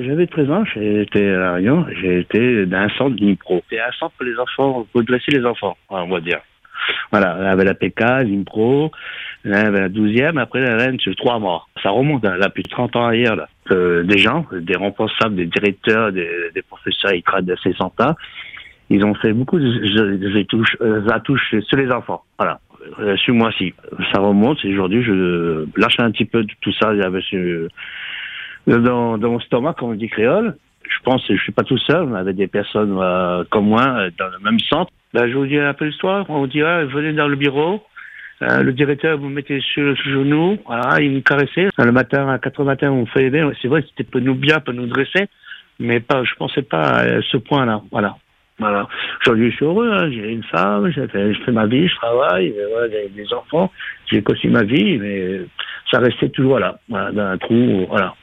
j'avais 13 ans, j'ai été à La Réunion, j'ai été dans un centre d'impro. C'est un centre pour les enfants, pour dresser les enfants, on va dire. Voilà, il y avait la PK, l'impro, il y avait la 12e, après la reine, c'est 3 mois. Ça remonte, là, plus de 30 ans ailleurs, là. Des gens, des responsables, des directeurs, des professeurs, ils travaillent de ces centres-là. Ils ont fait beaucoup attouches sur les enfants. Voilà. Sur moi, si. Ça remonte, et aujourd'hui, je lâche un petit peu de tout ça. Il y avait dans mon stomac, comme on dit créole. Je pense que je suis pas tout seul. On avait des personnes comme moi dans le même centre. Ben, je vous dis un peu l'histoire. On vous dit, venez dans le bureau. Le directeur vous mettez sur le genou. Voilà, il nous caressait. Le matin, à 4 heures du matin, on fait bien. C'est vrai, c'était pour nous bien, pour nous dresser. Mais pas, je pensais pas à ce point-là. Voilà. Voilà. Aujourd'hui, je suis heureux. Hein. J'ai une femme, je fais ma vie, je travaille, voilà, j'ai des enfants. J'ai aussi ma vie, mais ça restait toujours là, voilà, dans un trou. Voilà.